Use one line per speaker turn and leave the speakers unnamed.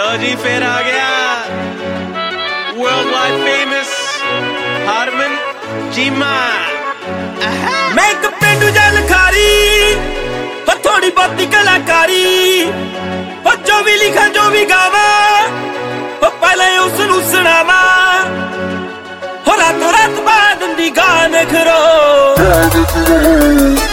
लो जी फिर आ गया world wide famous Harman Cheema.
मैं एक पेंडू जल खारी हो थोड़ी बहुती कलाकारी हो जो भी लिखा जो भी गावा हो पहले उसनू सुनावा हो रातों रात बाद दी गान खरो